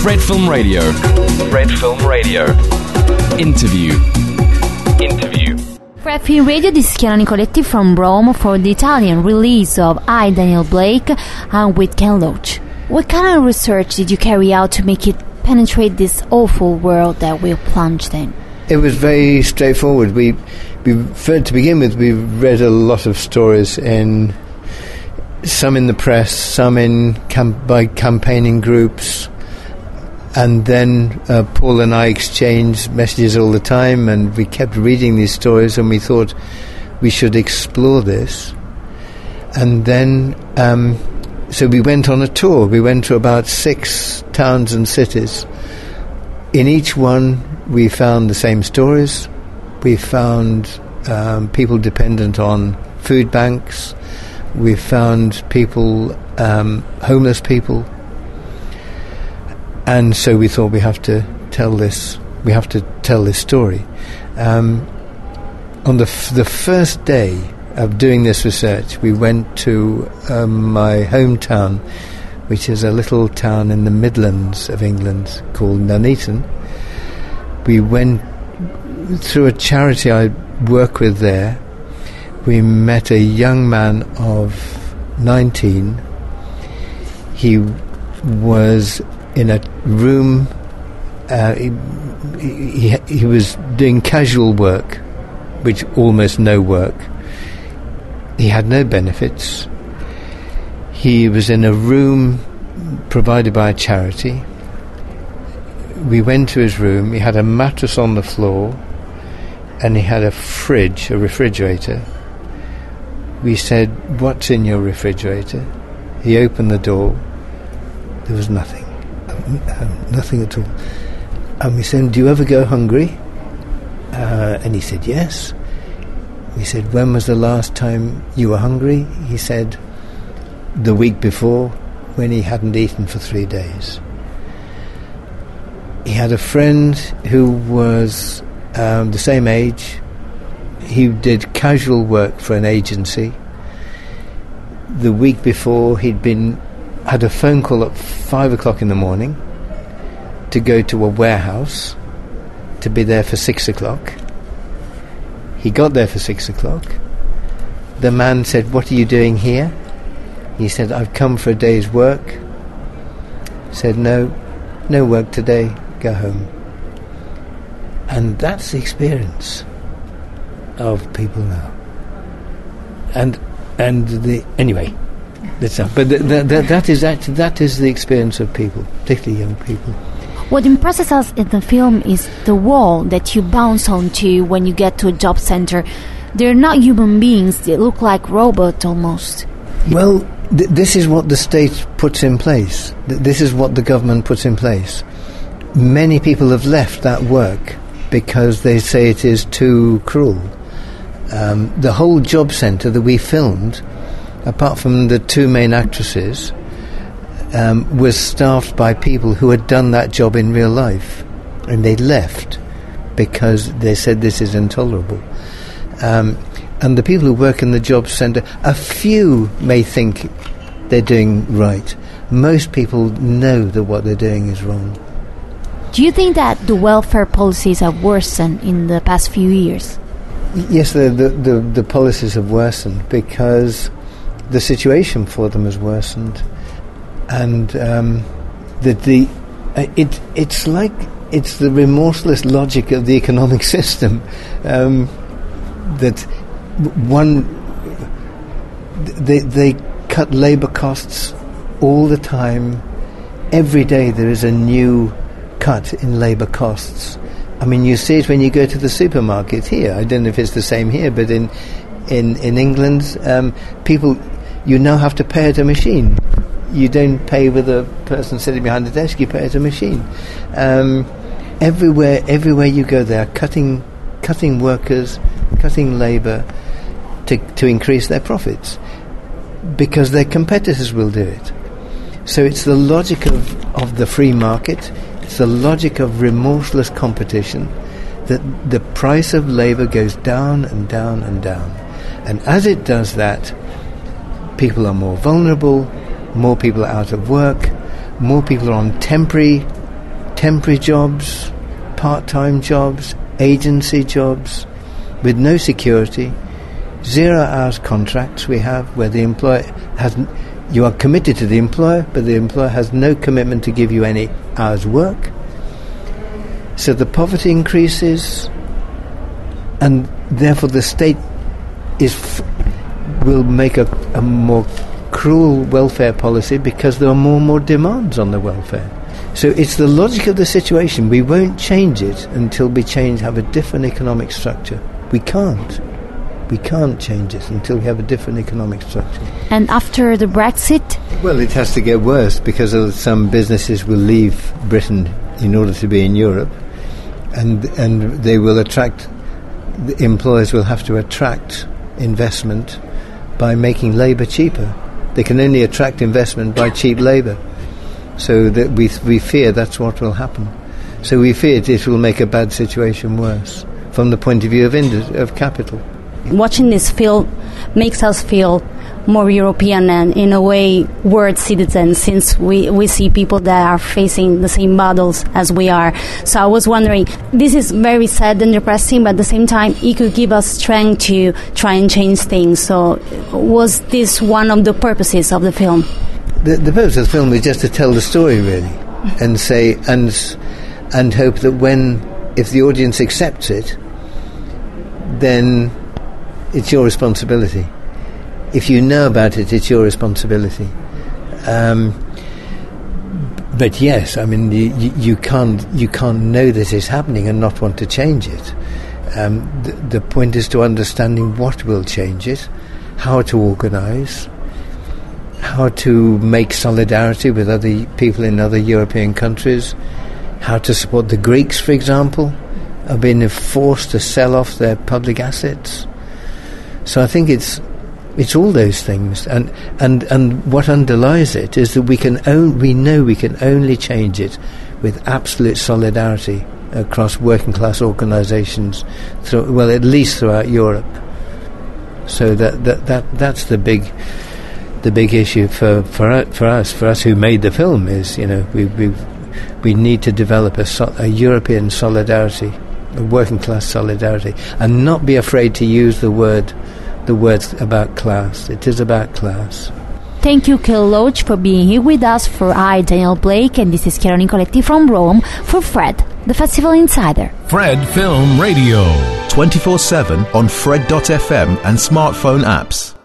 Red Film Radio. Red Film Radio. Interview. Red Film Radio, this is Chiara Nicoletti from Rome for the Italian release of I, Daniel Blake, and with Ken Loach. What kind of research did you carry out to make it penetrate this awful world that we're plunged in? It was very straightforward. We to begin with, we read a lot of stories some in the press, some by campaigning groups, and then Paul and I exchanged messages all the time, and we kept reading these stories, and we thought we should explore this. And then, so we went on a tour. We went to about 6 towns and cities. In each one, we found the same stories. We found people dependent on food banks. We found people, homeless people. And so we thought we have to tell this story. On the first day of doing this research, we went to my hometown, which is a little town in the Midlands of England called Nuneaton. We went through a charity I work with there. We met a young man of 19. He was in a room. He was doing casual work, which almost no work. He had no benefits. He was in a room provided by a charity. We went to his room. He had a mattress on the floor, and he had a fridge, a refrigerator. We said, "What's in your refrigerator?" He opened the door. There was nothing. Nothing at all. And we said, "Do you ever go hungry?" And he said, "Yes." We said, "When was the last time you were hungry?" He said, "The week before, when he hadn't eaten for 3 days." He had a friend who was the same age. He did casual work for an agency. The week before, had a phone call at 5 o'clock in the morning to go to a warehouse to be there for 6 o'clock. He got there for 6 o'clock. The man said, "What are you doing here?" He said, "I've come for a day's work." Said, no work today, go home." And that's the experience of people now. Anyway, that's up. But that is the experience of people, particularly young people. What impresses us in the film is the wall that you bounce onto when you get to a job center. They're not human beings, they look like robots almost. Well, this is what the state puts in place. This is what the government puts in place. Many people have left that work because they say it is too cruel. The whole job centre that we filmed, apart from the 2 main actresses, was staffed by people who had done that job in real life, and they left because they said this is intolerable. And the people who work in the job centre, a few may think they're doing right. Most people know that what they're doing is wrong. Do you think that the welfare policies have worsened in the past few years? Yes, the policies have worsened because the situation for them has worsened, and it's the remorseless logic of the economic system that they cut labour costs all the time. Every day there is a new cut in labour costs. I mean, you see it when you go to the supermarket here. I don't know if it's the same here, but in England, people, you now have to pay at a machine. You don't pay with a person sitting behind the desk, you pay at a machine. Everywhere you go, they are cutting workers, cutting labour to increase their profits because their competitors will do it. So it's the logic of the free market. It's the logic of remorseless competition that the price of labour goes down and down and down. And as it does that, people are more vulnerable, more people are out of work, more people are on temporary temporary jobs, part-time jobs, agency jobs, with no security, 0 hours contracts we have, where the employer you are committed to the employer, but the employer has no commitment to give you any hours work. So the poverty increases, and therefore the state will make a more cruel welfare policy, because there are more and more demands on the welfare. So it's the logic of the situation. We won't change it until we have a different economic structure. We can't change it until we have a different economic structure. And after the Brexit? Well, it has to get worse, because some businesses will leave Britain in order to be in Europe, and they will the employers will have to attract investment by making labour cheaper. They can only attract investment by cheap labour. So that we fear that's what will happen. So we fear it will make a bad situation worse from the point of view of capital. Watching this film makes us feel more European and, in a way, world citizens, since we see people that are facing the same battles as we are. So I was wondering, this is very sad and depressing, but at the same time, it could give us strength to try and change things. So was this one of the purposes of the film? The purpose of the film is just to tell the story, really, and say, and hope that if the audience accepts it, then it's your responsibility. If you know about it, it's your responsibility. But yes, I mean, you can't know that it's happening and not want to change it. The point is to understanding what will change it, how to organise, how to make solidarity with other people in other European countries, how to support the Greeks, for example, are being forced to sell off their public assets. So I think it's all those things, and what underlies it is that we know we can only change it with absolute solidarity across working class organisations, at least throughout Europe. So that's the big issue for us who made the film is, we need to develop a European solidarity, a working class solidarity, and not be afraid to use the words about class. It is about class. Thank you, Kel Loach, for being here with us. For I, Daniel Blake, and this is Chiara Nicoletti from Rome, for Fred, the Festival Insider. Fred Film Radio. 24/7 on Fred.fm and smartphone apps.